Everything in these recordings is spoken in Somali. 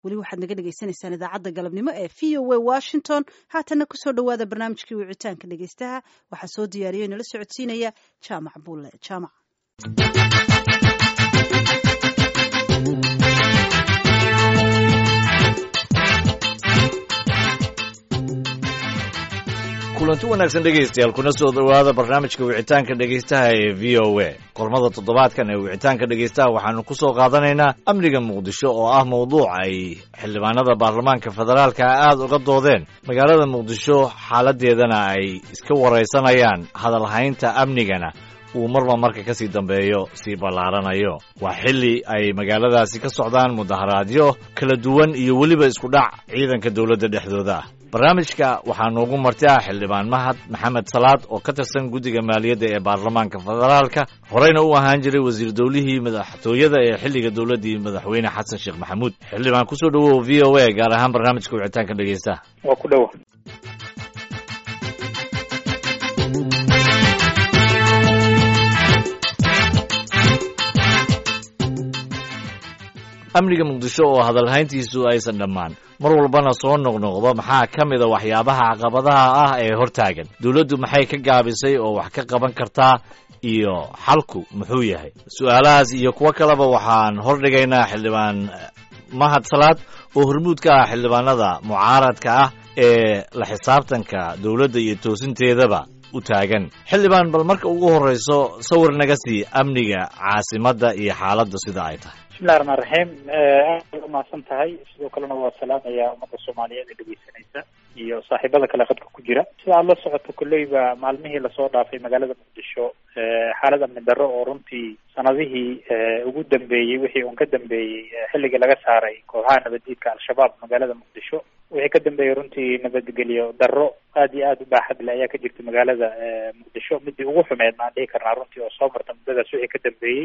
weli waxaad naga dhagaysanaysaan idaacadda galabnimo ee VOA Washington. Haatana kusoo dhawaada barnaamijkii wicitaanka dhagaystaha. waxaa soo diyaariyay nala socodsiinaya Jaamac Bulle. Jaamac. kulanti wanaagsan dhegaystayaal kuna soo dhawaada barnaamijka wicitaanka dhegaystaha ee VOA. qormada toddobaadkan ee wicitaanka dhegaystaha waxaanu ku soo qaadanaynaa amniga muqdisho oo ah mawduuc ay xildhibaanada baarlamaanka federaalka aad uga doodeen. magaalada muqdisho xaaladeedana ay iska waraysanayaan, hadalhaynta amnigana uu marba marka ka sii dambeeyo sii ballaaranayo. waa xilli ay magaaladaasi ka socdaan mudaharaadyo kala duwan iyo weliba isku dhac ciidanka dowladda dhexdooda ah. barnaamijka waxaa noogu marti ah xildhibaan mahad maxamed salaad oo ka tirsan guddiga maaliyadda ee baarlamaanka federaalka, horeyna u ahaan jiray wasiir dowlihii madaxtooyada ee xilliga dowladdii madaxweyne xasan sheekh maxamuud. xildhibaan kusoo dhawow v o a, gaar ahaan barnaamijka wicitaanka dhegaystaha. waa ku dhowa. amniga muqdisho oo hadalhayntiisu aysan dhammaan, mar walbana soo noqnoqdo, maxaa ka mida waxyaabaha caqabadaha ah ee hortaagan? dowladdu maxay ka gaabisay oo wax ka qaban kartaa, iyo xalku muxuu yahay? su-aalahaas iyo kuwo kaleba waxaan hordhigaynaa xildhibaan mahad salaad oo hormuud ka ah xildhibaanada mucaaradka ah ee la xisaabtanka dowladda iyo toosinteedaba u taagan. xildhibaan, bal marka ugu horreyso sawir naga sii amniga caasimadda iyo xaaladda sida ay tahay. bismillahi raxmaan raxiim. aad umahadsan tahay. sidoo kalena waa salaamayaa ummadda soomaaliyeed ee dhegeysanaysa iyo saaxiibada kale khadka ku jira. sida aad la socoto kolleyba maalmihii lasoo dhaafay magaalada muqdisho xaalad amni darro oo runtii sanadihii ugu dambeeyey, wixii uun ka dambeeyey xilligii laga saaray kooxaha nabaddiidka al-shabaab magaalada muqdisho, wixii ka dambeeyey runtii nabadgelyo darro aad iyo aad u baaxad leh ayaa ka jirta magaalada muqdisho. midii ugu xumeed maan dhihi karnaa runtii oo soo marta muddadaas wixii ka dambeeyey,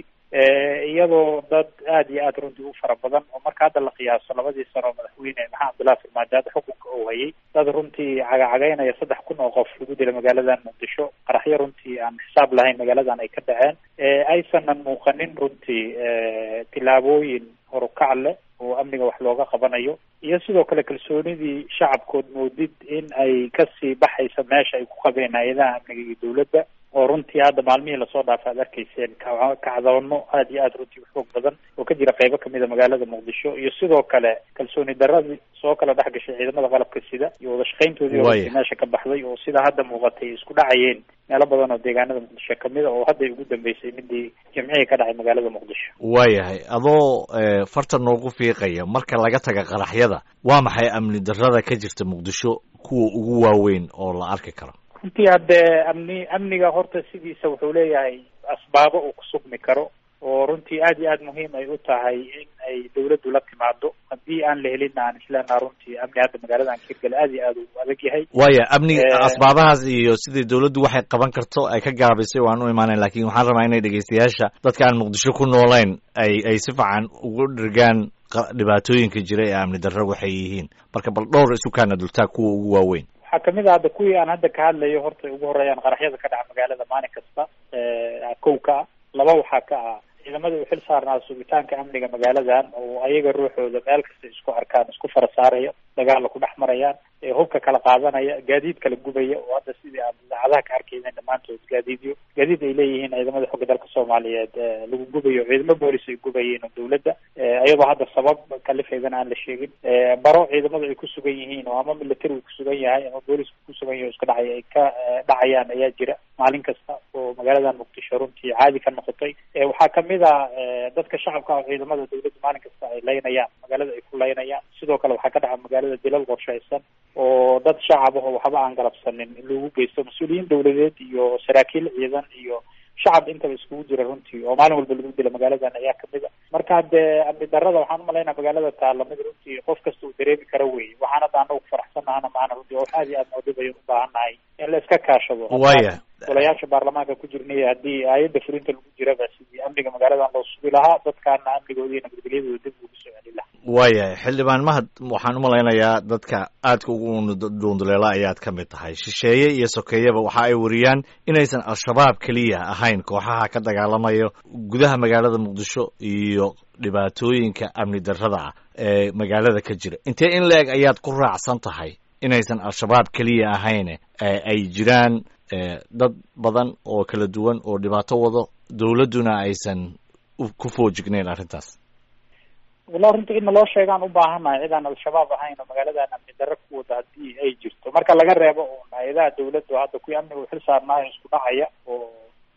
iyadoo dad aad iyo aad runtii u fara badan oo marka hadda la qiyaaso labadii sano madaxweyne maxamed abdullahi farmaajo hadda xukunka uu hayay, dad runtii cagacagaynaya 3,000 oo qof lagu dila magaaladan muqdisho, qaraxyo runtii aan xisaab lahayn magaaladan ay ka dhaceen, aysanan muuqanin runtii tillaabooyin horukac leh oo amniga wax looga qabanayo, iyo sidoo kale kalsoonidii shacabkood moodid in ay kasii baxaysa meesha ay ku qabeen hay-adaha amniga iyo dowladda, oo runtii hadda maalmihii lasoo dhaafa ad arkayseen kacdoono aad iyo aad runtii u xoog badan oo ka jira qaybo kamida magaalada muqdisho, iyo sidoo kale kalsooni daradii soo kala dhex gashay ciidamada qalabka sida iyo wada shaqayntoodii runtii meesha ka baxday, oo sida hadda muuqatay isku dhacayeen meelo badan oo deegaanada muqdisho kamida, oo hadday ugu dambeysay midii jimcihii ka dhacay magaalada muqdisho. waayahay, adoo farta noogu fiiqaya, marka laga taga qaraxyada, waa maxay amni darrada ka jirta muqdisho kuwa ugu waaweyn oo la arki karo? runtii haddee amniga horta sidiisa wuxuu leeyahay asbaabo uu ku sugmi karo, oo runtii aad iyo aad muhiim ay u tahay in ay dawladdu la timaado. haddii aan la helin aan isleenaha runtii amni hadda magaaladan kirgale aad iyo aad u adag yahay. waaya, amniga asbaabahaas iyo sidai dawladdu waxay qaban karto ay ka gaabisay waan u imaanayn, laakiin waxaan rabaa inay dhegaystayaasha dadka aan muqdisho ku noolayn ay si fiican ugu dhirgaan dhibaatooyinka jira ee amni darro waxay yihiin. marka bal dhowr isu kaana dultaag kuwa ugu waaweyn. waxaa kamid ah hadda kuwii aan hadda ka hadlayo, horta ugu horeeyaan qaraxyada ka dhaca magaalada maalin kasta kow ka ah. laba waxaa ka ah ciidamada u xil saarnaa sugitaanka amniga magaaladan, oo ayaga ruuxooda meel kasta isku arkaan isku fara saaraya, dagaalla ku dhex marayaan, hubka kala qaadanaya, gaadiid kala gubaya, oo hadda sidii aan idaacadaha ka arkayna dhammaantood gaadiid ay leeyihiin ciidamada xooga dalka soomaaliyeed lagu gubayo, ciidamo boolis ay gubayeen oo dawladda, iyadoo hadda sabab kalifeydana aan la sheegin. baro ciidamada ay ku sugan yihiin oo ama military uu kusugan yahay ama boolisku kusugan yahay oo iska dhacay ay ka dhacayaan ayaa jira maalin kasta, oo magaaladan muqdisho runtii caadi ka noqotay. waxaa kamid ah dadka shacabka oo ciidamada dawladda maalin kasta ay laynayaan, magaalada ay ku laynayaan. sidoo kale waxaa ka dhaca magaalada dilal qorshaysan oo dad shacab ah oo waxba aan galabsanin lagu geysto, mas-uuliyiin dawladeed iyo saraakiil ciidan iyo shacab intaba iskugu jira runtii, oo maalin walba lagu dila magaaladan ayaa kamid a. marka haddee amni darrada waxaan umalaynaa magaalada taalla mid runtii qof kasta uu dareemi karo wey. waxaan hadda anagu faraxsanahana maana runtii wax aad iyo aad noodhibayo u baahannahay in la iska kaashado. golayaasha baarlamaanka ku jirnay haddii aayadda fulinta lagu jiraba sidii amniga magaaladan loo sugi lahaa dadkaana amnigooda iyo nabadgelyadooda dib ugu soo celi lahaa. waayahay xildhibaan mahad, waxaan umalaynayaa dadka aadka ugu dhuunduleela ayaad ka mid tahay. shisheeye iyo sokeeyaba waxa ay wariyaan inaysan al-shabaab keliya ahayn kooxaha ka dagaalamayo gudaha magaalada muqdisho iyo dhibaatooyinka amni darrada ah ee magaalada ka jira. intee in la-eg ayaad ku raacsan tahay inaysan al-shabaab keliya ahayn ay jiraan dad badan oo kala duwan oo dhibaato wado, dawladduna aysan ku foojignayn arrintaas? wallahi runtii in naloo sheegaan u baahannahay cid aan al-shabaab ahayn oo magaaladan amni darro ku wada haddii ay jirto, marka laga reebo un hay-adaha dawladda hadda kuwii amniga u xil saarnaayo isku dhacaya oo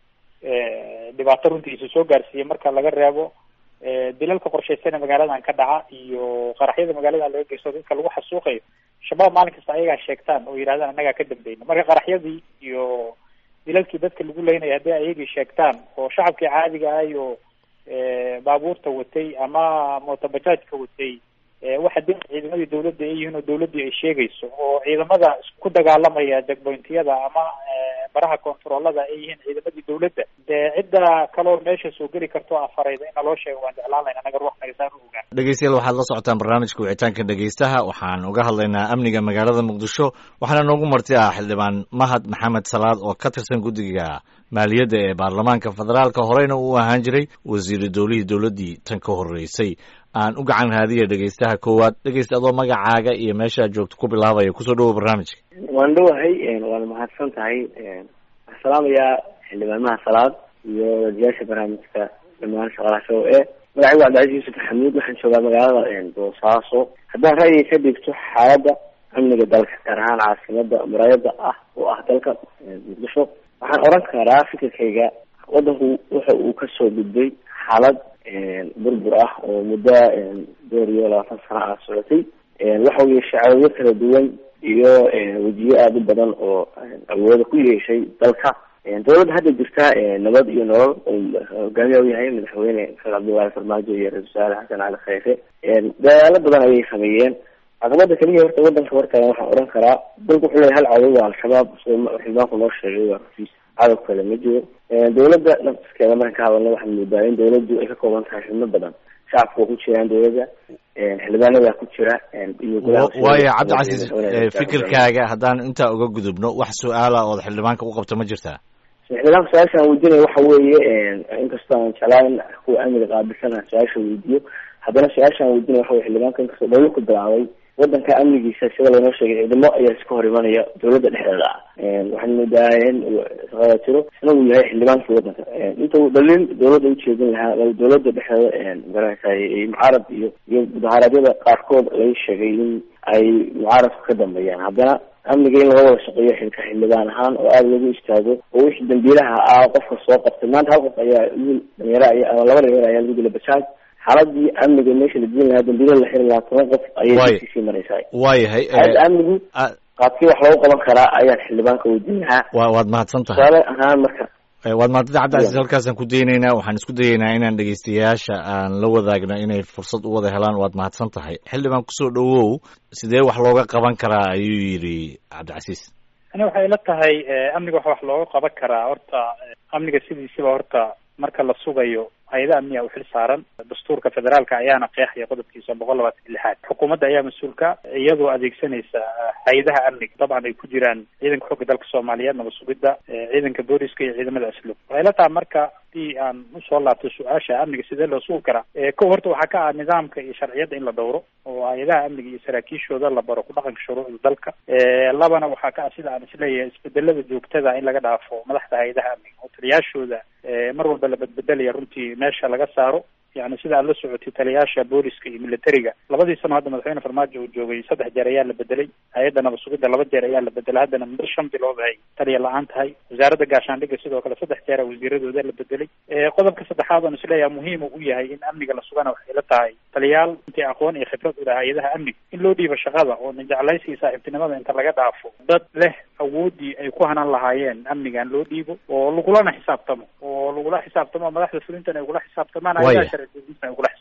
dhibaato runtii isu soo gaarsiiyey, marka laga reebo dilalka qorshaysan ee magaaladan ka dhaca iyo qaraxyada magaaladan laga geysto dadka lagu xasuuqayo. shabaab maalin kasta ayagaa sheegtaan oo yidhahdaan annagaa ka dambeyna, marka qaraxyadii iyo dilalkii dadka lagu leynaya haddii ayagii sheegtaan oo shacabkii caadiga ah iyo baabuurta watay ama mootobajaajka watay waxa dee ciidamadii dawladda ay yihiin oo dawladdii ay sheegayso, oo ciidamada ku dagaalamaya checkpointiyada ama baraha kontaroolada ay yihiin ciidamadii dawladda, dee cidda kaloo meesha soo geli karto afarayda in naloo sheego waan jeclaan lahayn anaga ruux nagasaan u ogaan. dhegeystayaal, waxaad la socotaan barnaamijka wicitaanka dhegeystaha. waxaan uga hadlaynaa amniga magaalada muqdisho. waxaana noogu marti ah xildhibaan mahad maxamed salaad oo ka tirsan guddiga maaliyadda ee baarlamaanka federaalka, horeyna uu ahaan jiray wasiiru dowlihii dawladdii tan ka horeysay. aan u gacan raadiya dhegeystaha koowaad. dhegeysta adoo magacaaga iyo meeshaad joogto ku bilaabaya, kusoo dhawow barnaamijka. waan dhowahay, waana mahadsan tahay. waxaan salaamayaa xildhibaanaha salaad iyo wadayaasha barnaamijka dhamaan shaqalaha show e. magacaygu cabdicasiis yuusuf xamuud, waxaan joogaa magaalada boosaaso. haddaan ra'yiga ka dhigto xaaladda amniga dalka, gaar ahaan caasimada muraayada ah oo ah dalka muqdisho, waxaan oran karaa fikirkayga wadanku waxa uu kasoo gudbay xaalad burbur ah oo muddo 20 sano ah socotay. waxa uu yeeshay cawado kala duwan iyo wajiyo aada u badan oo awooda ku yeeshay dalka. dawladda hadda jirta nabad iyo nolol hogaamiya u yahay madaxweyne sheekh cabdiwaahi farmaajo iyo ra-iisul wasaare xasan cali khayre. dadaalo badan ayay sameeyeen. caqabada keliya horta wadanka hortaagan waxaan oran karaa dalku wuxuu leeyahay hal cadow waa al-shabaab, xildhibaanku noo sheegay waa rafiis, cadow kale ma jiro. dawladda naftiskeeda markaan ka hadalna waxaan moodaa in dawladdu ay ka kooban tahay xubno badan. shacabka waa ku jiraan dawladda, xildhibaanada ku jira iyo waayo cabdicasiis, fikirkaaga haddaan intaa uga gudubno, wax su-aala ood xildhibaanka u qabto ma jirtaa? xildhibaanka su-aasha aan weydiinaya waxa weeye, inkastoo aan jeclaan kuwa amniga qaabilsan aan su-aasha weydiiyo, haddana su-aasha aan weydiinaya waxa weye xildhibaanka inkastoo dawla ku bilaabay wadanka amnigiisa sida laynoo sheegay ciidamo ayaa iska hor imanaya dawladda dhexdeeda ah. waxaan moodaa in shaqada jiro isna uu yahay xildhibaankii wadanka. inta uu dhalin dawladda ujeedin lahaa dawladda dhexdeeda magaranaysaay mucaarad iyo mudaharaadyada qaarkood laga sheegay in ay mucaaradku ka dambeeyaan, haddana amniga in laga wada shaqeeyo xilka xildhibaan ahaan oo aada lagu istaago oo wixii dambiilaha ah qofka soo qabtay. maanta hal qof ayaa dhalinyaro ama laba dhalinyaro ayaa lagu dila bajaaj. xaaladii amniga meesha la diin lahaa dambiilo la xiri lahaa 10 qof ayay sii maraysaa. waayahay, amnigu qaabkii wax loogu qaban karaa ayaan xildhibaanka weydiin lahaa. waad mahadsan tahay. tusaale ahaan marka waad mahadsantahay cabdicasiis. halkaasaan ku daynaynaa. waxaan isku dayaynaa inaan dhegeystayaasha aan la wadaagno inay fursad u wada helaan. waad mahadsan tahay. xildhibaan kusoo dhawow, sidee wax looga qaban karaa ayuu yidhi cabdicasiis. ani waxay ila tahay amniga wax looga qaban karaa. horta amniga sidiisiba horta marka la sugayo hay-ada amniga u xil saaran. dastuurka federaalka ayaana qeexaya qodobkiisa 126. xukuumadda ayaa mas-uulka iyadoo adeegsanaysa hay-adaha amniga, dabcan ay ku jiraan ciidanka xooga dalka soomaaliyeed, nabad sugidda, ciidanka booliska iyo ciidamada asluub. waxay la tahay marka hadii aan usoo laabto su-aasha amniga sidee loo sugi karaa, ko horta waxaa ka ah nidaamka iyo sharciyadda in la dhowro oo hay-adaha amniga iyo saraakiishooda la baro ku dhaqanka shuruucda dalka. labana waxaa ka ah sida aan isleeyahay isbedelada joogtada in laga dhaafo madaxda hay-adaha amniga oo taliyaashooda mar walba la bedbedelaya runtii meesha laga saaro. yani sida aad la socotay taliyaasha booliska iyo militariga 2 sano hadda madaxweyne farmaajo uu joogay 3 jeer ayaa la bedelay. hay-adda nabad sugidda 2 jeer ayaa la bedelay. haddana muddo 5 bilood ay taliya la-aan tahay. wasaaradda gaashaandhigga sidoo kale 3 jeer wasiiradooda la bedelay. qodobka saddexaad aan isleeyahay muhiim u yahay in amniga la sugana waxay la tahay taliyaal intii aqoon iyo khibrad u leh hay-adaha amniga in loo dhiibo shaqada oo jeclaysi iyo saaxiibtinimada inta laga dhaafo dad leh awoodii ay ku hanan lahaayeen amnigan loo dhiibo oo lagulana xisaabtamo madaxda fulintan ay ugula xisaabtamaan hay-adaha sharci dejinta ay ugula xisaabtamo.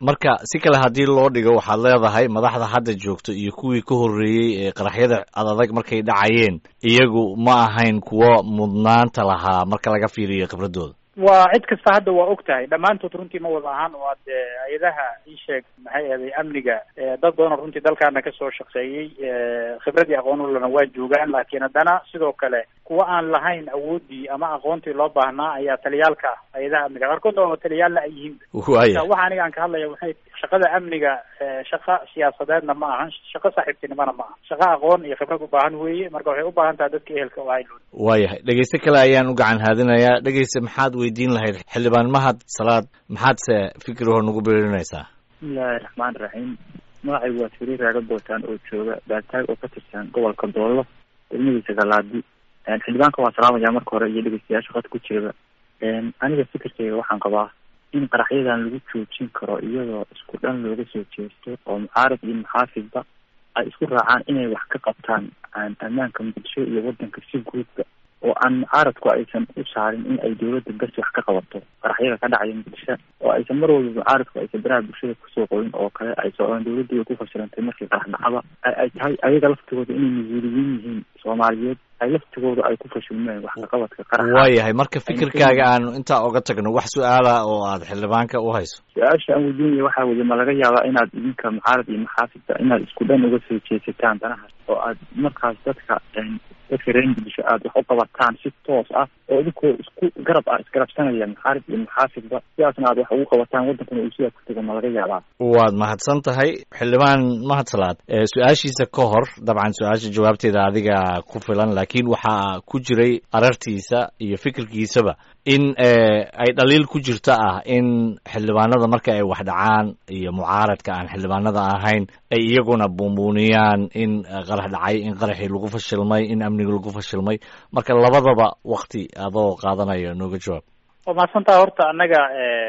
marka si kale haddii loo dhigo waxaad leedahay madaxda hadda joogto iyo kuwii ka horreeyey ee qaraxyada adag markay dhacayeen iyagu ma ahayn kuwo mudnaanta lahaa marka laga fiiriyo khibradooda. waa cid kasta hadda waa og tahay dhammaantood runtii ma wada ahaan oo ad hay-adaha ii sheeg maxay ahaday amniga dad badan oo runtii dalkaana kasoo shaqeeyey khibradii aqoonulana waa joogaan, laakiin haddana sidoo kale kuwa aan lahayn awoodii ama aqoontii loo baahnaa ayaa taliyaalka ah hay-adaha amniga qaarkood oo taliyaalna ay yihiin. waxa aniga aan ka hadlaya waxay shaqada amniga shaqo siyaasadeedna ma ahan, shaqo saaxiibtinimona ma aha, shaqo aqoon iyo khibrad u baahan weeye. marka waxay u baahan tahay dadka ehelka oo haylo. waayahay dhegeyste kale ayaan u gacan haadinayaa. dhegeyste maxaad weydiin lahayd xildhibaan Mahad Salaad, maxaadse fikirahoo nagu beerinaysaa? bismillahi raxmaan raxiim. magacaygu waa Firiir Raaga Bootaan oo jooga Baataag oo ka tirsan gobolka Doolo degmadiisa Galaadi. xildhibaanka waa salaamaya marka hore iyo dhegeystayaasha khadka ku jira. aniga fikirkayga waxaan qabaa in qaraxyadan lagu joojin karo iyadoo isku dhan looga soo jeesto oo mucaarad iyo muxaafidba ay isku raacaan inay wax ka qabtaan ammaanka muqdisho iyo wadanka si guudba, oo aan mucaaradku aysan u saarin in ay dawladda bes wax ka qabato qaraxyada ka dhacaya muqdisho, oo aysan mar walba mucaaradku aysan baraha bulshada kusoo qorin oo kale aysan oan dawladdu ku fashilantay markii qarax dhacaba ay tahay ayaga laftigooda inay mas-uuliyiin yihiin Soomaaliyeed ay laftigooda ay ku fashilmeen wax ka qabadka qaraxa. waayahay marka fikirkaaga aanu intaa oga tagno wax su-aala oo aad xildhibaanka u hayso? su-aasha aan weydiinaya waxaa weeye ma laga yaabaa inaad idinka mucaarad iyo muxaafidba inaad isku dhan uga soo jeesataan danahaas oo aad markaas dadka reer muqdisho aad wax u qabataan si toos ah oo idinkoo isku garab ah isgarabsanaya mucaarad iyo muxaafidba, sidaasna aad wax ugu qabataan wadankana uu sidaa ku tego ma laga yaabaa? waad mahadsan tahay xildhibaan Mahad Salaad. su-aashiisa ka hor dabcan su-aasha jawaabteeda adiga ku filan, laakiin waxaa ku jiray arartiisa iyo fikirkiisaba in ay dhaliil ku jirta ah in xildhibaanada marka ay wax dhacaan iyo mucaaradka aan xildhibaanada ahayn ay iyaguna buunbuuniyaan in qarax dhacay, in qaraxii lagu fashilmay, in amniga lagu fashilmay. marka labadaba wakti adoo qaadanayo nooga jawaab. waa mahadsantaha. horta annaga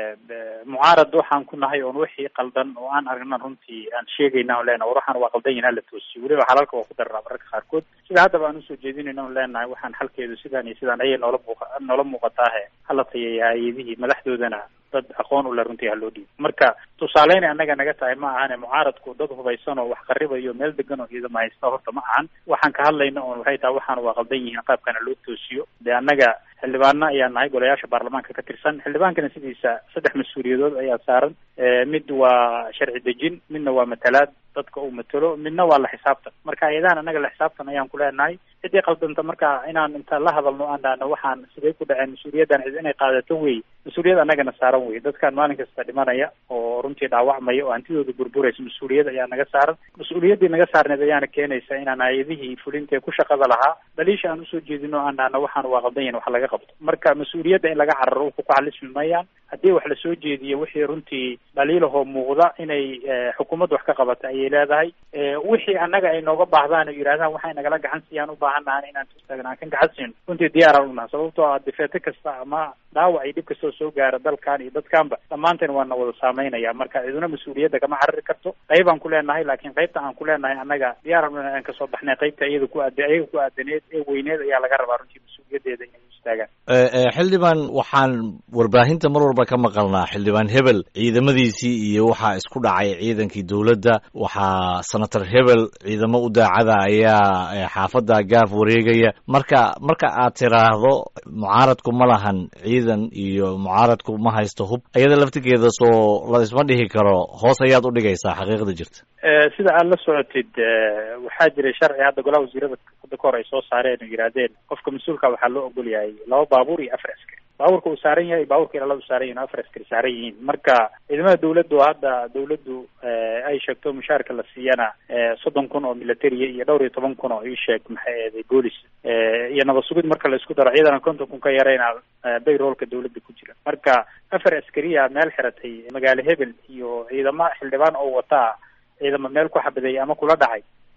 mucaarad waxaan ku nahay oon wixii qaldan oo aan aragna runtii aan sheegayna on leenahay war waxaan waa qaldan yahin hala toosiyo, weliba xalalka waa ku darnaa mararka qaarkood sida haddaba aan usoo jeedinayna on leenahay waxaan xalkeedu sidaan iyo sidaan ayay noola muuqataahe hala tayeeya hay-adihii madaxdoodana dad aqoon u le runtii ha loo dhiibo. marka tusaaleynay annaga naga tahay ma ahane mucaaradku dad hubaysan oo wax qaribayo meel degan oo ciidamo haysta horta ma ahan. waxaan ka hadlayna oon waxay tahay waxaan waa qaldan yihiin qaabkana loo toosiyo. dee annaga xildhibaana ayaa nahay golayaasha baarlamaanka ka tirsan. xildhibaankana sidiisa 3 mas-uuliyadood ayaa saaran. mid waa sharci dejin, midna waa matalaad dadka uu matalo, midna waa la xisaabtan. marka ayadaan annaga la xisaabtan ayaan ku leenahay. ciddii qaldanta marka inaan inta la hadalno aan dhahno waxaan sidee ku dhaceen mas-uuliyaddan cid inay qaadato wey, mas-uuliyad annagana saaran wey. dadkaan maalin kasta dhimanaya oo runtii dhaawacmaya oo hantidooda burburaysa mas-uuliyad ayaa naga saaran. mas-uuliyaddii naga saarneed ayaana keenaysa inaan hay-adihii fulinta ku shaqada lahaa dhaliisha aan usoo jeedino aan dhahno waxaan waa qaldan yahin wax laga qabto. marka mas-uuliyadda in laga cararo wuxuu ku xalismi mayaan. haddii wax lasoo jeediyo wixii runtii dhaliilahoo muuqda inay xukuumadda wax ka qabata ayay leedahay. wixii annaga ay nooga baahdaan oo yidhahdaan waxay nagala gacan siiyaan u baahannahan inaan tustaagna aan kan gacan siino runtii diyaaraan unaha, sababtoo ah difeete kasta ama dhaawac iyo dhib kastoo soo gaara dalkan iyo dadkanba dhammaanteen waana wada saameynaya. marka ciduna mas-uuliyadda kama carari karto. qaybaan ku leenahay, laakiin qaybta aan ku leenahay annaga diyaaraan una aan kasoo baxnay qaybta ayaga ku aadaneed ee weyneed ayaa laga rabaa runtii mas-uuliyaddeeda inay istaagaan. xildhibaan waxaan warbaahinta mar walba ka maqalnaa xildhibaan hebel ciidamadiisii iyo waxaa isku dhacay ciidankii dowladda, waxaa senator hebel ciidamo u daacada ayaa xaafadda gaaf wareegaya. marka aad tiraahdo mucaaradku ma lahan ciidan iyo mucaaradku ma haysto hub, ayada laftigeeda soo la isma dhihi karo hoos ayaad u dhigaysaa xaqiiqda jirta? sida aad la socotid waxaa jiray sharci hadda golaha wasiirada hadda ka hor ay soo saareen oo yidhaahdeen qofka mas-uulka waxaa loo ogol yahay 2 baabuur iyo 4 askari. baabuurka uu saaran yahay baabuurka ilaa u saaran yahin 4 askari saaran yihiin. marka ciidamada dawladdu hadda dawladdu ay sheegto mushaarka la siiyana 30,000 oo militariya iyo 12,000 oo ii sheeg maxay ahaday boolis iyo nabad sugid marka la isku daro ciidana 50,000 ka yarayna bayroolka dawladda ku jira. marka 4 askariya meel xiratay magaalo hebel iyo ciidamo xildhibaan oo wataa ciidamo meel ku xabadeeyay ama kula dhacay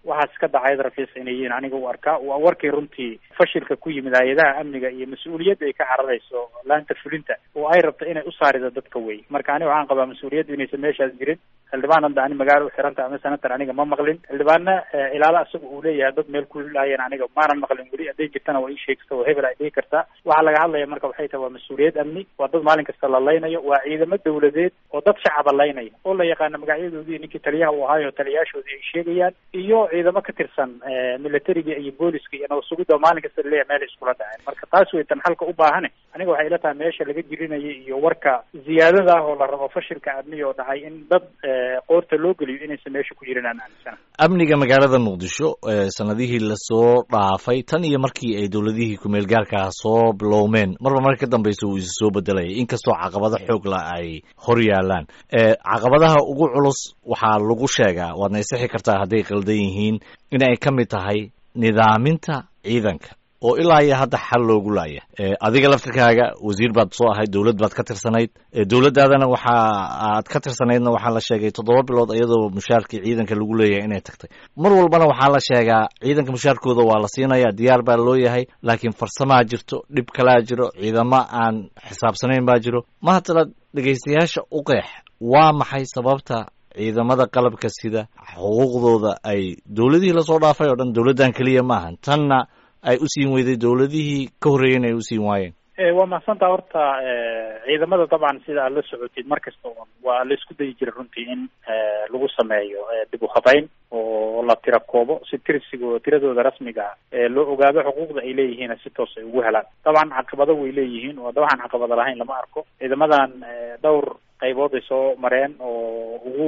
waxaas iska dacayad rafiisa inay yihiin aniga u arkaa waa warkii runtii fashilka ku yimid hay-adaha amniga iyo mas-uuliyadda ay ka cararayso laanta fulinta oo ay rabto inay u saarido dadka wey. marka aniga waxaan qabaa mas-uuliyaddu inaysan meeshaas jirin. xildhibaan hadda ani magaalo u xiranta ama senator aniga ma maqlin. xildhibaanna ilaala isaga uu leeyahay dad meel ku laayeen aniga maanan maqlin weli. hadday jirtana waa ii sheegta oo hebel ay dhihi kartaa. waxaa laga hadlaya marka waxay tahay waa mas-uuliyad amni, waa dad maalin kasta la laynayo, waa ciidamo dawladeed oo dad shacaba laynaya oo la yaqaano magacyadoodii ninkii taliyaha uu ahaayo taliyaashoodii ay sheegayaan, iyo ciidamo ka tirsan militariga iyo booliska iyo nabad sugidda oo maalin kasta laleeyahay meel iskula dhaceen. marka taas way tan xalka u baahane. aniga waxay ila tahay meesha laga jirinaya iyo warka ziyaadada ah oo la rabo fashilka amniga oo dhacay in dad qoorta loo geliyo inaysan meesha ku jirin aan aaminsana. amniga magaalada muqdisho sanadihii lasoo dhaafay tan iyo markii ay dowladihii kumeel gaarkaa soo bilowmeen marba marka ka dambeysa uu isi soo bedelayay, inkastoo caqabado xoog la ay hor yaalaan. caqabadaha ugu culus waxaa lagu sheegaa, waadna isixi kartaa hadday qaldan yihiin, in ay ka mid tahay nidaaminta ciidanka oo ilaa iyo hadda xal loogu laaya. adiga laftirkaaga wasiir baad soo ahayd, dowlad baad ka tirsanayd, dowladdaadana waxa aad ka tirsanaydna waxaa la sheegay 7 bilood iyadoo mushaarkii ciidanka lagu leeyahay inay tagtay. mar walbana waxaa la sheegaa ciidanka mushaarkooda waa la siinaya, diyaar baa loo yahay, laakiin farsamaa jirto, dhib kalaa jiro, ciidamo aan xisaabsanayn baa jiro. ma haddana dhegaystayaasha u qeex waa maxay sababta ciidamada qalabka sida xuquuqdooda ay dowladihii lasoo dhaafay oo dhan, dowladdan keliya maahan, tanna ay u siin weyday dowladihii ka horreeyeen ay u siin waayeen? waa mahadsantaa. horta ciidamada dabcan sida aad la socotid mar kasta waa la isku dayi jiray runtii in lagu sameeyo dib u habayn oo la tira koobo si tiradooda rasmiga loo ogaado xuquuqda ay leeyihiin si toos ay ugu helaan. dabcan caqabado way leeyihiin oo waxaan caqabado lahayn lama arko. ciidamadan dhowr qaybood ay soo mareen oo ugu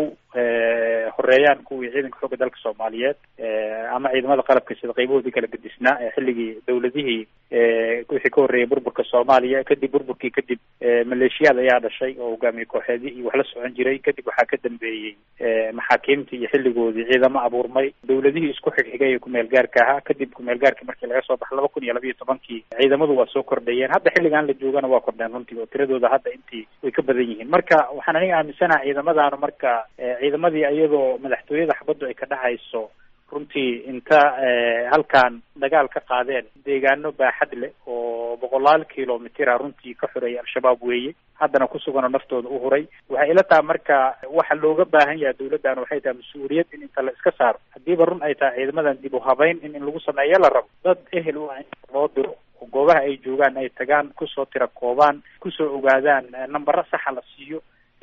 horeeyaan kuwii ciidanka xoogga dalka Soomaaliyeed ama ciidamada qalabka sida qayboodii kala gedisnaa xilligii dowladihii wixii ka horreeyay burburka Soomaaliya. kadib burburkii kadib maleeshiyaad ayaa dhashay oo hogaamiye kooxeedii iyo wax la socon jiray. kadib waxaa ka dambeeyey maxaakiimtii iyo xilligoodii ciidamo abuurmay. dowladihii isku xigxigay ee kumeel gaarka ahaa. kadib kumeel gaarkii markii laga soo baxay 2012 ciidamadu waa soo kordhayeen. hadda xilligan la joogana waa kordheen runtii oo tiradooda hadda intii way ka badan yihiin. marka waxaan aniga aaminsanaha ciidamadaanu marka ciidamadii iyadoo madaxtooyada xabaddu ay ka dhacayso runtii inta halkan dagaal ka qaadeen deegaano baaxad leh oo 100 kilomitira runtii ka xoreeyay al-shabaab weeye, haddana ku suganoo naftooda u huray. waxay ila tahay marka waxa looga baahan yahay dowladdan waxay tahay mas-uuliyad in inta la iska saaro, haddiiba run ay tahay ciidamadan dib u habayn in lagu sameeyo la rabo, dad ehel u ah in loo diro oo goobaha ay joogaan ay tagaan, kusoo tira koobaan, kusoo ogaadaan nambaro saxa la siiyo,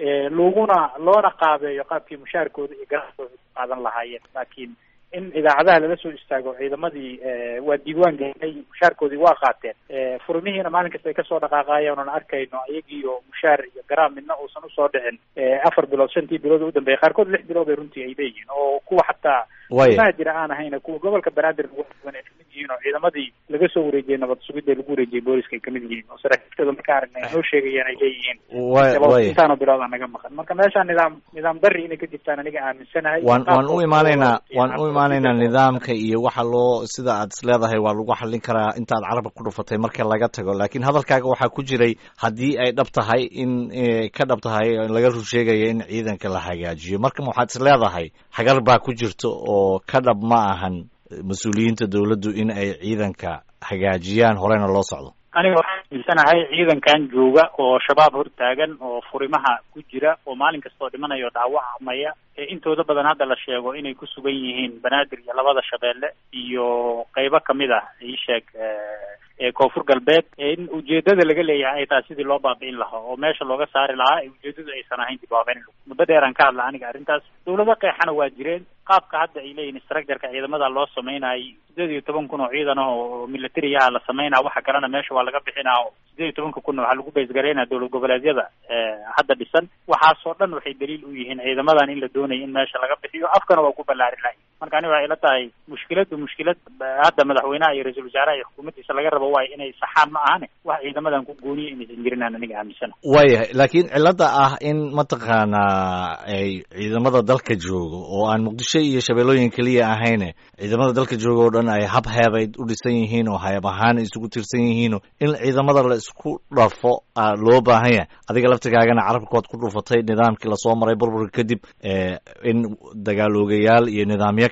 loona qaabeeyo qaabkii mushaarkooda iyo ganacsigooda ku qaadan lahaayeen. laakiin in idaacadaha lala soo istaago ciidamadii waa diiwaan gelinay, mushaarkoodii waa qaateen, furmihiina maalin kasta ay kasoo dhaqaaqaayeen oon arkayno iyagiiyo mushaar iyo garaam midna uusan usoo dhicin 4 bilood 5 bilood u dambeeyay, qaarkood 6 bilood ay runtii ay leeyihiin oo kuwa xataa ma jira aan ahayn kuwa gobolka banaadir lagu sugan ay kamid yihiin oo ciidamadii laga soo wareejiyey nabad sugidda lagu wareejiyey booliska ay kamid yihiin oo saraakiishooda marka aragnay noo sheegayeen ay leeyihiin intaano bilood aan naga maqan. marka meeshaan nidaam darri inay ka jirtaan aniga aaminsanahay. waan u imaanaynaa nidaamka iyo waxa loo sida aad isleedahay waa lagu xallin karaa intaad carabka ku dhufatay marka laga tago. laakiin hadalkaaga waxaa ku jiray haddii ay dhab tahay in ka dhab tahay laga rur sheegaya in ciidanka la hagaajiyo. marka waxaad isleedahay xagar baa ku jirto oo ka dhab ma ahan mas-uuliyiinta dowladdu in ay ciidanka hagaajiyaan horeyna loo socdo? aniga waxaan aaminsanahay ciidankan jooga oo shabaab hortaagan oo furimaha ku jira oo maalin kastoo dhimanaya oo dhaawacmaya intooda badan hadda la sheego inay ku sugan yihiin banaadir iyo 2 shabeelle iyo qaybo kamid ah iisheeg koonfur galbeed. in ujeedada laga leeyahay ay tahay sidii loo baabi'in lahaa oo meesha looga saari lahaa ujeedadu aysan ahayn dib u habayn. muddo dheer aan ka hadla aniga arrintaas. dowlado qeexana waa jireen. qaabka hadda ay leeyihiin structureka ciidamada loo sameynayay 18,000 oo ciidan ah oo military ah la sameynaa, waxa kalena meesha waa laga bixinaa oo 18,000 waxaa lagu beesgareynaa dowlad goboleedyada hadda dhisan. waxaasoo dhan waxay daliil u yihiin ciidamadan in la doonayo in meesha laga bixiyo, afkana waa ku ballaari lahay. marka aniga waxay ila tahay mushkilad hadda madaxweynaha iyo ra-iisul wasaaraha iyo xukuumaddiisa laga rabo waayo inay saxaan ma ahane wax ciidamadan ku gooniya inaysan jirin aan aniga aaminsana. waayahay, laakiin cilada ah in mataqaanaa ay ciidamada dalka joogo oo aan muqdisho iyo shabeellooyin keliya ahayne ciidamada dalka jooga oo dhan ay hab heebayd u dhisan yihiin oo hayab ahaan isugu tirsan yihiin in ciidamada la isku dhafo loo baahan yahay. adiga laftigaagana carabkood ku dhufatay nidaamkii lasoo maray burburka kadib in dagaaloogayaal iyo nidaamyo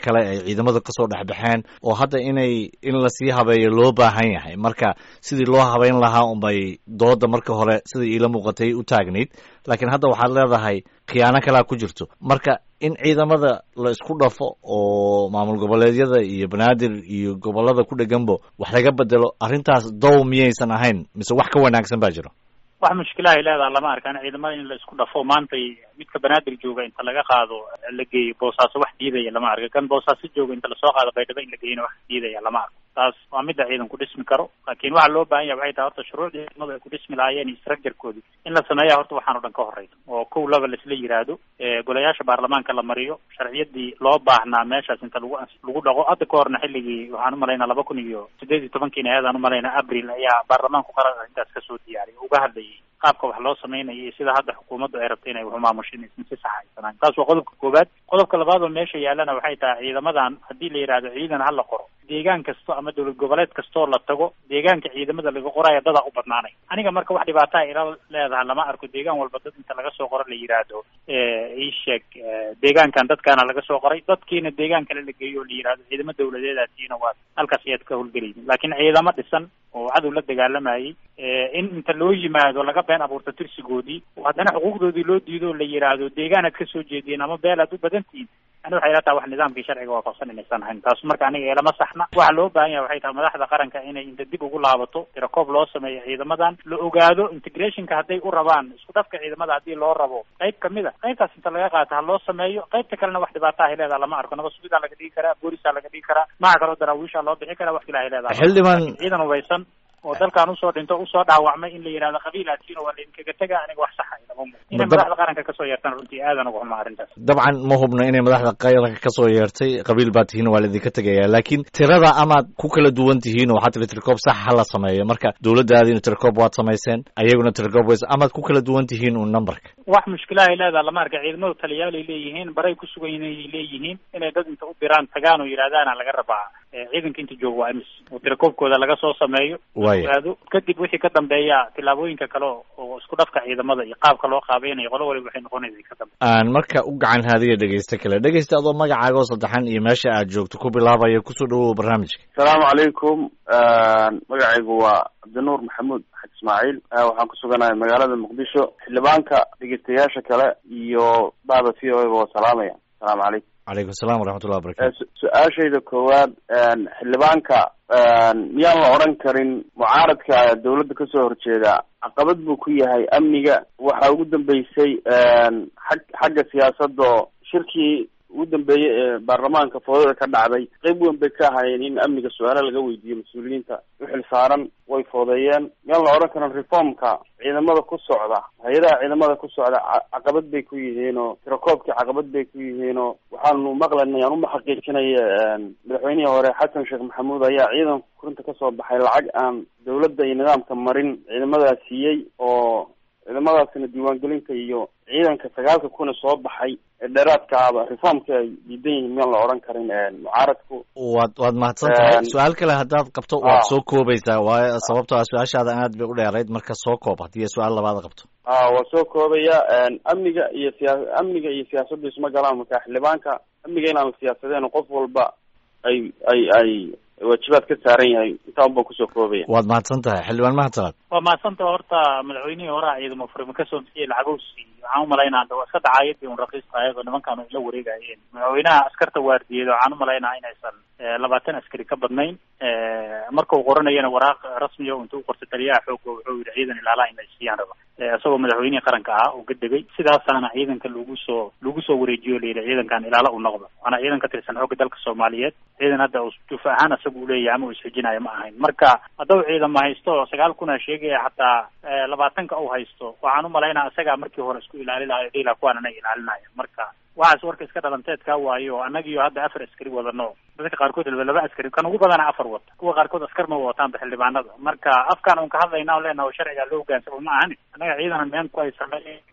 kale ay ciidamada kasoo dhexbaxeen oo hadda in lasii habeeyo loo baahan yahay marka sidii loo habeyn lahaa unbay dooda marka hore sida iila muuqatay u taagnayd laakiin hadda waxaad leedahay khiyaano kalea ku jirto marka in ciidamada la isku dhafo oo maamul goboleedyada iyo banaadir iyo gobolada ku dheganbo wax laga bedelo arrintaas dow miyaysan ahayn mise wax ka wanaagsan baa jiro wax mushkilaha ay leedaha lama arkaan ciidamada in la isku dhafo maantay midka banaadir jooga inta laga qaado la geeyo boosaaso wax diidaya lama arka kan boosaaso jooga inta lasoo qaado baydhabo in la geeyona wax diidaya lama arko taas waa midda ciidan ku dhismi karo laakiin waxa loo baahan yahay waxay tahay horta shuruucdii ciidamadu ay ku dhismi lahaayeen iyo structurekoodii in la sameeya horta waxaan o dhan ka horeysa oo kow laba laisla yiraahdo golayaasha baarlamaanka la mariyo sharciyadii loo baahnaa meeshaas inta lagu dhaqo hadda ka horna xilligii waxaan umalaynaa 2018 ayadaan umalaynaa abril ayaa baarlamaanku qarar intaas kasoo diyaariyay uga hadlayay qaabka wax loo samaynayo iyo sida hadda xukuumaddu ay rabto inay wax maamusho inaysan si sax haysanaan taas waa qodobka koowaad qodobka labaad oo meesha yaalana waxay tahay ciidamadan haddii la yidhaahdo ciidan ha la qoro deegaan kasto ama dowlad goboleed kastoo la tago deegaanka ciidamada laga qoraayo dadaa u badnaanay aniga marka wax dhibaataa ila leedaha lama arko deegaan walba dad inta laga soo qoro la yidhaahdo iisheeg deegaankan dadkaana laga soo qoray dadkiina deegaan kale la geeyo oo la yidhaahdo ciidamo dawladeedaasiina waa halkaas ayaad ka howlgelaynin laakiin ciidamo dhisan oo cadow la dagaalamayay in inta loo yimaado laga been abuurto tirsigoodii oo haddana xuquuqdoodii loo diido oo la yidhaahdo deegaanaad ka soo jeediyeen ama beel aad u badantihiin ani waxay ila tahay wax nidaamkii sharciga waafaqsan inaysan ahayn taas marka aniga ilama saxna waxa loo baahan yahay waxay tahay madaxda qaranka inay inta dib ugu laabato tirakoob loo sameeyo ciidamadan la ogaado integrationka hadday u rabaan isku dhafka ciidamada haddii loo rabo qayb kamid a qaybtaas inta laga qaato ha loo sameeyo qaybta kalena wax dhibaataa ay leedaha lama arko nabad sugidaa laga dhigi karaa boolisaa laga dhigi karaa maca kaloo daraawiishaa loo bixi karaa wax kila ay leedahay xildhibaan ciidan hubaysan oo dalkan usoo dhinto usoo dhaawacmay in la yidhahdo qabiilaadkiina waa laidinkaga tega aniga wax saxa ilama muuqdo inay madaxda qaranka kasoo yeertaan runtii aadan uga xumaa arrintaas dabcan ma hubno inay madaxda qaranka kasoo yeertay qabiil baa tihiin waa laidinka tegaya laakiin tirada amaad ku kala duwan tihiin oo waxaa tiri tirkoob sax ha la sameeyo marka dawladdaadiina tirkoob waad samayseen ayaguna tirkoob ways amaad ku kala duwan tihiin un numberka wax mushkilaha ay leedaha lama arka ciidamadu taliyaal ay leeyihiin baray ku sugan inay leeyihiin inay dad inta u diraan tagaan oo yidhahdaana laga rabaa ciidanka inta jooga waa imis oo tirakoobkooda laga soo sameeyo ogaado kadib wixii ka dambeeya tillaabooyinka kale oo isku dhafka ciidamada iyo qaabka loo qaabaynayo qolo waliba waxay noqonaysa ka dambe aan marka u gacan haadiya dhegeysta kale dhegeysta adoo magacaaga oo saddexan iyo meesha aad joogto ku bilaabaya kusoo dhawow barnaamijka asalaamu calaykum magacaygu waa cabdinuur maxamuud xaj ismaaciil waxaan ku suganahay magaalada muqdisho xildhibaanka dhegeystayaasha kale iyo bada v o a waa salaamaya asalaamu calaykum calaykum assalam waraxmatullah wabarakatu su-aashayda koowaad xildhibaanka miyaan la odhan karin mucaaradka dawladda kasoo horjeeda caqabad buu ku yahay amniga waxaa ugu dambeysay xagga siyaasadda shirkii ugu dambeeyey ee baarlamaanka foodada ka dhacday qayb weyn bay ka ahayeen in amniga su-aalo laga weydiiyo mas-uuliyiinta uxil saaran way foodeeyeen miyaan la odhan karin reformka ciidamada ku socda hay-adaha ciidamada ku socda caqabad bay ku yihiinoo tirakoobkii caqabad bay ku yihiinoo waxaanu maqlanay aan uma xaqiijinaya madaxweynihii hore xasan sheekh maxamuud ayaa ciidanka kurinta kasoo baxay lacag aan dawladda iyo nidaamka marin ciidamadaas siiyey oo ciidamadaasina diiwaangelinta iyo ciidanka 9,000 kuna soo baxay ee dheeraadka aba reformka ay diidan yihiin miyaan la odhan karin mucaaradku waad mahadsan tahay su-aal kale haddaad qabto waad soo koobaysaa waayo sababtoo ah su-aashaada aad bay u dheerayd marka soo koob haddii su-aal labaad qabto waa soo koobaya amniga iyo siyaasaddu isma galaan marka xildhibaanka amniga inaan la siyaasadeen qof walba ay waajibaad ka saaran yahay intaa unbaan kusoo koobaya waad mahadsan tahay xildhibaan mahadsanad waa mahadsantaha horta madaxweynihii horaa ciidamo furima kasoo bixiyey lacagowsi waxaan umalaynaa waa iska dacaayadii un raqiista ayagoo nimankaan ay la wareegayeen madaxweynaha askarta waardiyeeda waxaan umalaynaa inaysan 20 askari ka badnayn marka uu qoranayana waraaq rasmiya inta u qortay taliyaha xoogga wuxuu yidhi ciidan ilaalaha inay siiyaan raba isagoo madaxweynihii qaranka ah oo ka degay sidaasaana ciidanka lagu soo wareejiyo la yidhi ciidankan ilaala u noqda waana ciidan ka tirsan xoogga dalka soomaaliyeed ciidan hadda juf ahaan isaga u leeyahay ama uu isxijinayo ma ahayn marka haddau ciidan ma haysto 9 kuna sheegaya xataa 20 u haysto waxaan umalaynaa isagaa markii hore isku ilaali lahayo dhila kuwaanana ilaalinaya marka waxaas warka iska dhalanteedkaa waayo annagiyo hadda 4 askari wadano dadka qaarkood 2 askari kan ugu badana 4 wata kuwa qaarkood askar ma wataanba xildhibaanada marka afkaan un ka hadlayna oo leenaha sharciga loo hogaansamo ma ahani annaga ciidan meen ku haysanay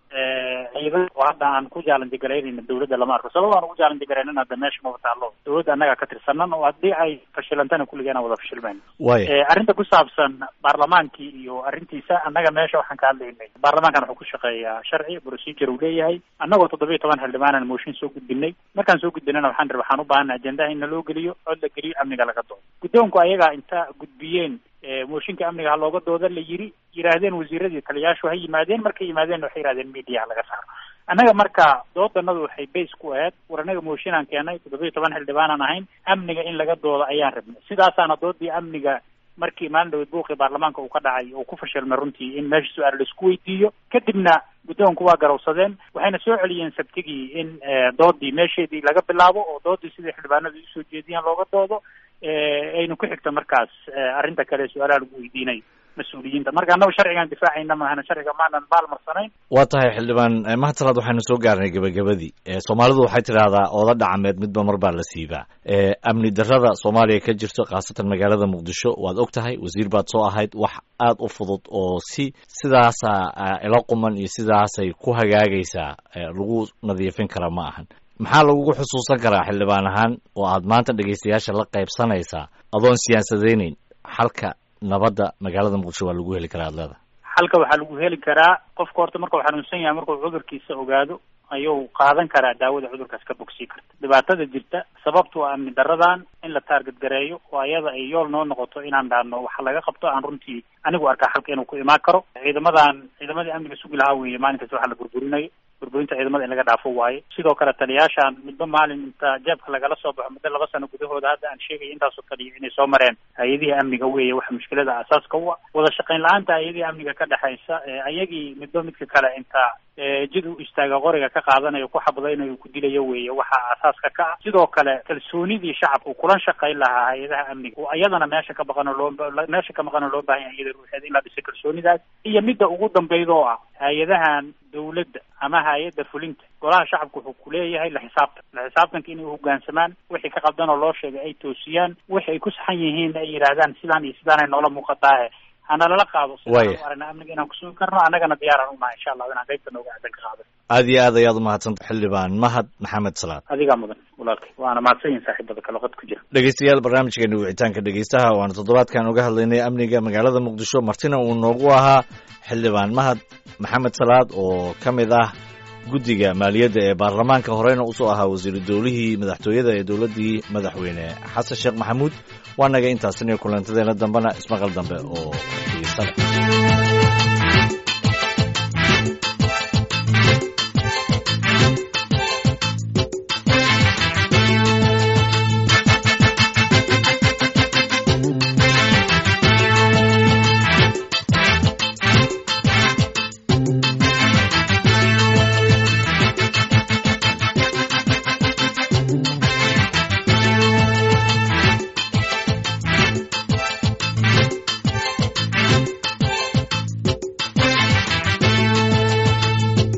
ciidan oo hadda aan ku jaalandigaraynayna dawladda lama arko sabab aan ugu jaalandigaraynin hadda meesha maba taalo dawladda annaga ka tirsanan oo haddii ay fashilantana kulligeena wada fashilmayno arrinta ku saabsan baarlamaankii iyo arrintiisa annaga meesha waxaan ka hadlaynay baarlamaankan wuxuu ku shaqeeyaa sharci procedure uu leeyahay annagoo 17 xildhibaanan mooshin soo gudbinay markaan soo gudbinana waxaan u baahanay ajendaha in loo geliyo cod la geliyo amniga laga doodo guddoonku ayagaa inta gudbiyeen mooshinka amniga ha looga dooda la yidhaahdeen wasiiradii taliyaashu ha yimaadeen markay yimaadeen waxay yidhahdeen media laga saaro annaga marka doodanadu waxay base ku ahayd war annaga mooshinaan keenay 17 xildhibaanaan ahayn amniga in laga doodo ayaan rabnay sidaasaana doodii amniga markii maalin dhaweed buuqii baarlamaanka uu ka dhacay oo ku fashilmay runtii in meesha su-aal laisku weydiiyo kadibna guddoonku waa garowsadeen waxayna soo celiyeen sabtigii in doodii meesheedii laga bilaabo oo doodii sidii xildhibaanadu usoo jeediyaan looga doodo aynu ku xigta markaas arrinta kale su-aalaha lagu weydiinayo mas-uuliyiinta marka annaga sharcigaan difaacayna maahana sharciga maanan baalmarsanayn waa tahay xildhibaan mahadsanad waxaynu soo gaarnay gebagabadii soomaalidu waxay tidhaahdaa ooda dhacmeed midba mar baa la siibaa amni darrada soomaaliya ka jirto khaasatan magaalada muqdisho waad og tahay wasiir baad soo ahayd wax aad u fudud oo sidaasa ila quman iyo sidaasay ku hagaagaysaa lagu nadiifin kara ma ahan maxaa lagugu xusuusan karaa xildhibaan ahaan oo aad maanta dhegaystayaasha la qaybsanaysaa adoon siyaasadeyneyn xalka nabadda magaalada muqdisho waa lagu heli karaa ad leedahay xalka waxaa lagu heli karaa qofka horta markuu xanuunsan yahay markuu cudurkiisa ogaado ayuu qaadan karaa daawada cudurkaas ka bogsii karta dhibaatada jirta sababtu waa amni daradan in la taarget gareeyo oo ayada ay yool noo noqoto inaan dhaano waxa laga qabto aan runtii anigu arkaa xalka inuu ku imaan karo ciidamadii amniga sugi lahaa weeye maalinkaas waxa la burburinayo burburinta ciidamada in laga dhaafo waaye sidoo kale taliyaashaan midba maalin inta jeebka lagala soo baxo muddo 2 sano gudahooda hadda aan sheegay intaasoo taliya inay soo mareen hay-adihii amniga weeye waxa mushkilada asaaska u ah wada shaqayn la-aanta hay-adihii amniga ka dhexaysa ayagii midba midka kale inta jid u istaaga qoriga ka qaadanayo ku xabadaynayo ku dilayo weeye waxa asaaska ka ah sidoo kale kalsoonidii shacabka kulan shaqayn lahaa hay-adaha amniga oo ayadana meesha ka maqan oo loo baahan yahay iyada ruuxeeda in la dhiso kalsoonidaas iyo midda ugu dambayda oo ah hay-adahan dawladda ama hay-adda fulinta golaha shacabka wuxuu kuleeyahay la xisaabtanka inay uhogaansamaan wixii ka qaldan oo loo sheegay ay toosiyaan wixi ay ku saxan yihiin ay yidhaahdaan sidaan iyo sidaanay noola muuqataahe hana lala qaado sidaan u aragna amniga inaan kusugi karno annagana diyaaraan unahay insha allah inaan qaybta nooga aadan ka qaado aad iyo aad ayaad umahadsanta xildhibaan mahad maxamed salaad adigaa mudan walaalkay waana mahadsan yihin saaxiibada kale qad ku jira dhegeystayaal barnaamijkeena wicitaanka dhegeystaha waana toddobaadkan uga hadlaynay amniga magaalada muqdisho martina uu noogu ahaa xildhibaan mahad maxamed salaad oo ka mid ah guddiga maaliyadda ee baarlamaanka horeyna usoo ahaa wasiiru dowlihii madaxtooyada ee dowladdii madaxweyne xasan sheekh maxamuud waa naga intaasina kulantadeena dambena ismaqal dambe oo xiisa leh